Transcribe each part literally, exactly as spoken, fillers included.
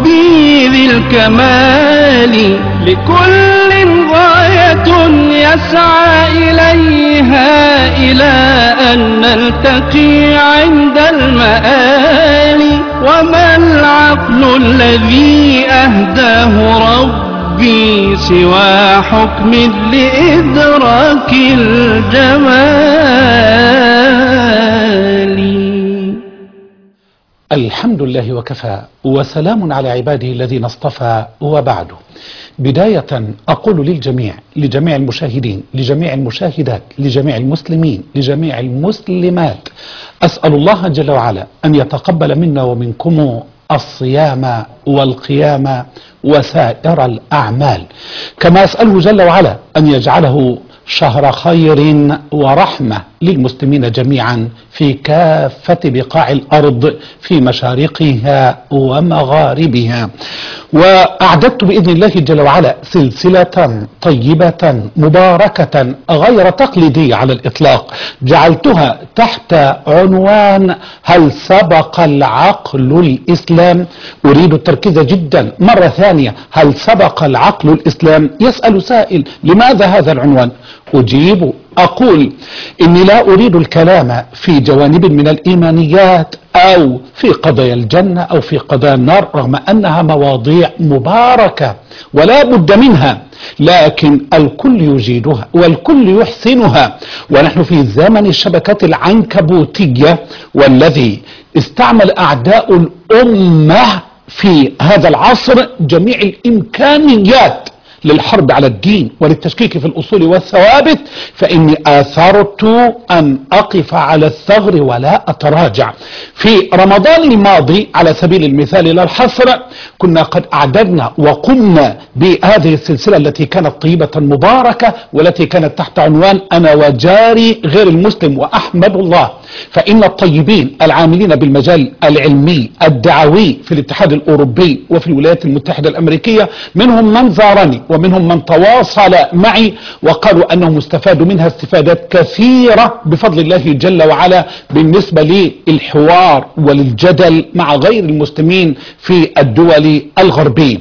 ربي ذي الكمال، لكل غاية يسعى إليها، إلى أن نلتقي عند المآل. وما العقل الذي أهداه ربي سوى حكم لإدراك الجمال. الحمد لله وكفى، وسلام على عباده الذين اصطفى، وبعد. بداية أقول للجميع، لجميع المشاهدين، لجميع المشاهدات، لجميع المسلمين، لجميع المسلمات، أسأل الله جل وعلا أن يتقبل منا ومنكم الصيام والقيام وسائر الأعمال، كما أسأله جل وعلا أن يجعله شهر خير ورحمة للمسلمين جميعا في كافة بقاع الأرض، في مشارقها ومغاربها. وأعددت بإذن الله جل وعلا سلسلة طيبة مباركة غير تقليدية على الإطلاق، جعلتها تحت عنوان: هل سبق العقل الإسلام؟ أريد التركيز جدا مرة ثانية. هل سبق العقل الإسلام؟ يسأل سائل: لماذا هذا العنوان؟ أجيب أقول إني لا أريد الكلام في جوانب من الإيمانيات أو في قضايا الجنة أو في قضايا النار، رغم أنها مواضيع مباركة ولا بد منها، لكن الكل يجيدها والكل يحسنها. ونحن في زمن الشبكات العنكبوتية، والذي استعمل أعداء الأمة في هذا العصر جميع الإمكانيات للحرب على الدين وللتشكيك في الأصول والثوابت، فإني آثرت أن أقف على الثغر ولا أتراجع. في رمضان الماضي على سبيل المثال لا الحصر، كنا قد أعددنا وقمنا بهذه السلسلة التي كانت طيبة مباركة، والتي كانت تحت عنوان: أنا وجاري غير المسلم. وأحمد الله، فإن الطيبين العاملين بالمجال العلمي الدعوي في الاتحاد الأوروبي وفي الولايات المتحدة الأمريكية منهم من زارني ومنهم من تواصل معي وقالوا أنهم استفادوا منها استفادات كثيرة بفضل الله جل وعلا بالنسبة للحوار وللجدل مع غير المسلمين في الدول الغربية.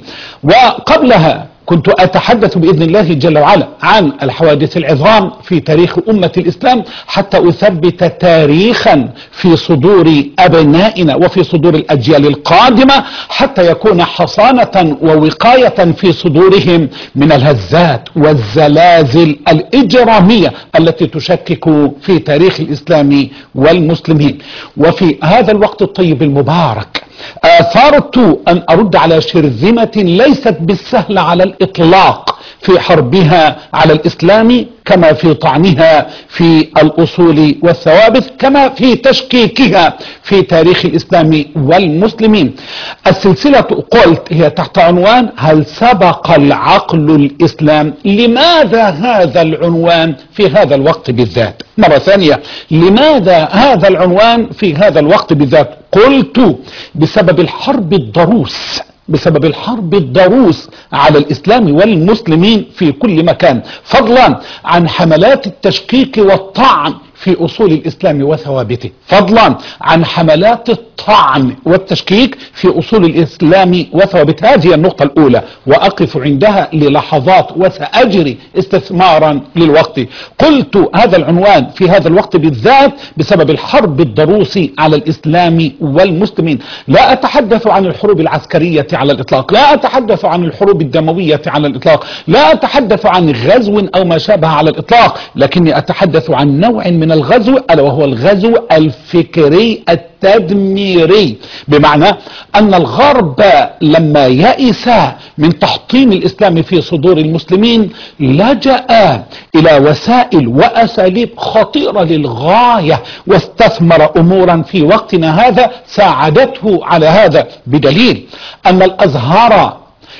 وقبلها كنت أتحدث بإذن الله جل وعلا عن الحوادث العظام في تاريخ أمة الإسلام، حتى أثبت تاريخا في صدور أبنائنا وفي صدور الأجيال القادمة، حتى يكون حصانة ووقاية في صدورهم من الهزات والزلازل الإجرامية التي تشكك في تاريخ الإسلام والمسلمين. وفي هذا الوقت الطيب المبارك آثرت أن أرد على شرذمة ليست بالسهل على الإطلاق في حربها على الإسلام، كما في طعنها في الأصول والثوابت، كما في تشكيكها في تاريخ الإسلام والمسلمين. السلسلة قلت هي تحت عنوان: هل سبق العقل الإسلام؟ لماذا هذا العنوان في هذا الوقت بالذات؟ مرة ثانية، لماذا هذا العنوان في هذا الوقت بالذات؟ قلت بسبب الحرب الضروس، بسبب الحرب الضروس على الإسلام والمسلمين في كل مكان، فضلا عن حملات التشكيك والطعن في أصول الإسلام وثوابته، فضلا عن حملات الطعن والتشكيك في أصول الإسلام وثوابته. هذه النقطة الأولى، وأقف عندها للحظات وسأجري استثمارا للوقت. قلت هذا العنوان في هذا الوقت بالذات بسبب الحرب الضروس على الإسلام والمسلمين. لا أتحدث عن الحروب العسكرية على الإطلاق، لا أتحدث عن الحروب الدموية على الإطلاق، لا أتحدث عن غزو أو ما شابه على الإطلاق، لكني أتحدث عن نوع من الغزو، ألا وهو الغزو الفكري التدميري، بمعنى أن الغرب لما يئس من تحطيم الإسلام في صدور المسلمين لجأ إلى وسائل وأساليب خطيرة للغاية، واستثمر أمورا في وقتنا هذا ساعدته على هذا، بدليل أن الأزهر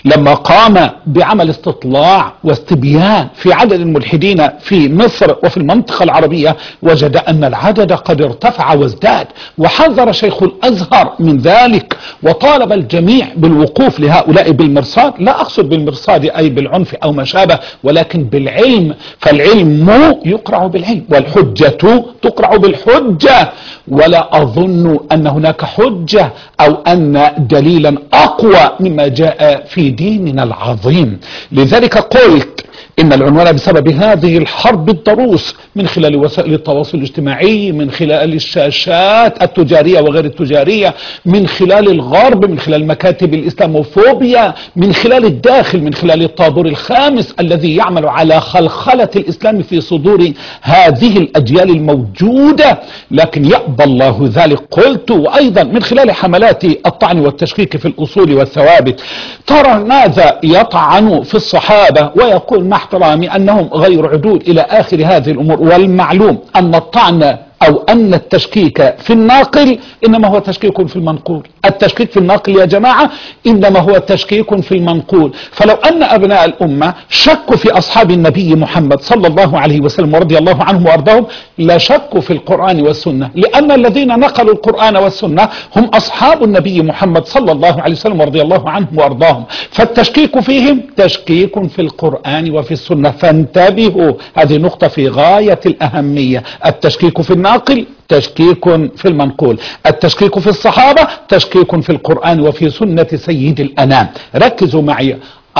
لما قام بعمل استطلاع واستبيان في عدد الملحدين في مصر وفي المنطقة العربية، وجد أن العدد قد ارتفع وازداد، وحذر شيخ الأزهر من ذلك وطالب الجميع بالوقوف لهؤلاء بالمرصاد. لا أقصد بالمرصاد أي بالعنف أو ما شابه، ولكن بالعلم، فالعلم يقرع بالعلم والحجة تقرع بالحجة، ولا أظن أن هناك حجة أو أن دليلا أقوى مما جاء في ديننا العظيم. لذلك قلت إن العنوان بسبب هذه الحرب الضروس من خلال وسائل التواصل الاجتماعي، من خلال الشاشات التجارية وغير التجارية، من خلال الغرب، من خلال مكاتب الإسلاموفوبيا، من خلال الداخل، من خلال الطابور الخامس الذي يعمل على خلخلة الإسلام في صدور هذه الأجيال الموجودة، لكن يأبى الله ذلك. قلت وأيضا من خلال حملات الطعن والتشكيك في الأصول والثوابت. ترى ماذا يطعن في الصحابة ويقول مع احترامي أنهم غير عدول إلى آخر هذه الأمور، والمعلوم أن الطعن أو أن التشكيك في الناقل إنما هو تشكيك في المنقول. التشكيك في الناقل يا جماعة إنما هو تشكيك في المنقول. فلو أن أبناء الأمة شكوا في أصحاب النبي محمد صلى الله عليه وسلم ورضي الله عنهم وأرضاهم لا شكوا في القرآن والسنة، لأن الذين نقلوا القرآن والسنة هم أصحاب النبي محمد صلى الله عليه وسلم ورضي الله عنهم وأرضاهم. فالتشكيك فيهم تشكيك في القرآن وفي السنة، فانتبهوا، هذه نقطة في غاية الأهمية. التشكيك في الناقل تشكيك في المنقول، التشكيك في الصحابة تشكيك في القرآن وفي سنة سيد الأنام. ركزوا معي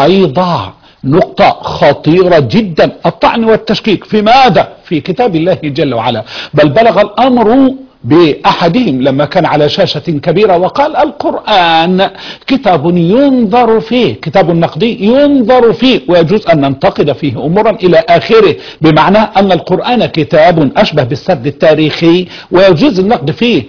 أيضا نقطة خطيرة جدا، الطعن والتشكيك في ماذا؟ في كتاب الله جل وعلا. بل بلغ الأمر بأحدهم لما كان على شاشة كبيرة وقال القرآن كتاب ينظر فيه، كتاب نقدي ينظر فيه ويجوز أن ننتقد فيه أمورا إلى آخره، بمعنى أن القرآن كتاب أشبه بالسرد التاريخي ويجوز النقد فيه.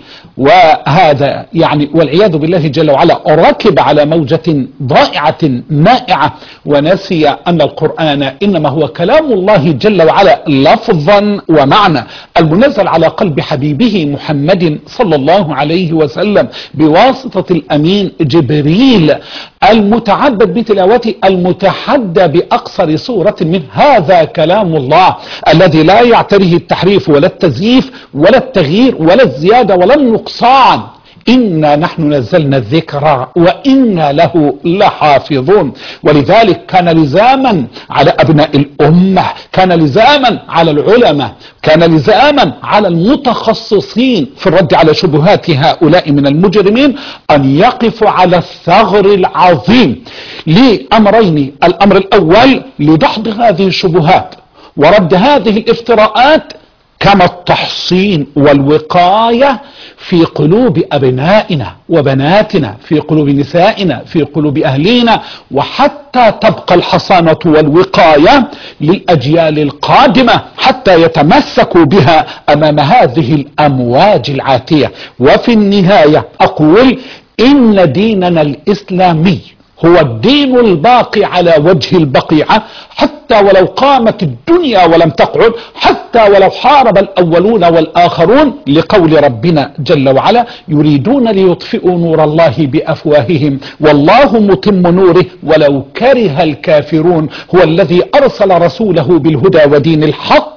وهذا يعني والعياذ بالله جل وعلا ركب على موجة ضائعة مائعة ونسي أن القرآن إنما هو كلام الله جل وعلا لفظا ومعنى، المنزل على قلب حبيبه محمد صلى الله عليه وسلم بواسطة الأمين جبريل، المتعبد بتلاوته، المتحدى بأقصر صورة منه. هذا كلام الله الذي لا يعتريه التحريف ولا التزييف ولا التغيير ولا الزيادة ولا النقصان. إنا نحن نزلنا الذكر وإنا له لحافظون. ولذلك كان لزاما على أبناء الأمة، كان لزاما على العلماء، كان لزاما على المتخصصين في الرد على شبهات هؤلاء من المجرمين أن يقفوا على الثغر العظيم لأمرين. الأمر الأول لدحض هذه الشبهات ورد هذه الافتراءات، كما التحصين والوقاية في قلوب أبنائنا وبناتنا، في قلوب نسائنا، في قلوب أهلينا، وحتى تبقى الحصانة والوقاية للأجيال القادمة حتى يتمسكوا بها أمام هذه الأمواج العاتية. وفي النهاية أقول إن ديننا الإسلامي هو الدين الباقي على وجه البقيعة، حتى ولو قامت الدنيا ولم تقعد، حتى ولو حارب الأولون والآخرون، لقول ربنا جل وعلا يريدون ليطفئوا نور الله بأفواههم والله متم نوره ولو كره الكافرون. هو الذي أرسل رسوله بالهدى ودين الحق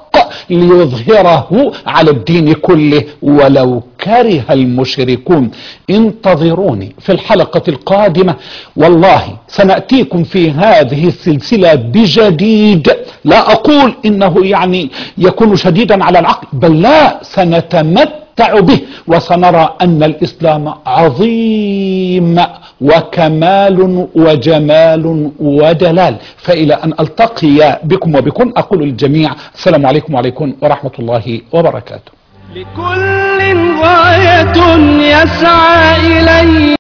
ليظهره على الدين كله ولو كره المشركون. انتظروني في الحلقة القادمة، والله سنأتيكم في هذه السلسلة بجديد. لا أقول إنه يعني يكون شديدا على العقل، بل لا، سنتمتع به وسنرى أن الإسلام عظيم وكمال وجمال ودلال. فإلى أن ألتقي بكم وبكم أقول للجميع السلام عليكم وعليكم ورحمة الله وبركاته. لكل غاية يسعى إليه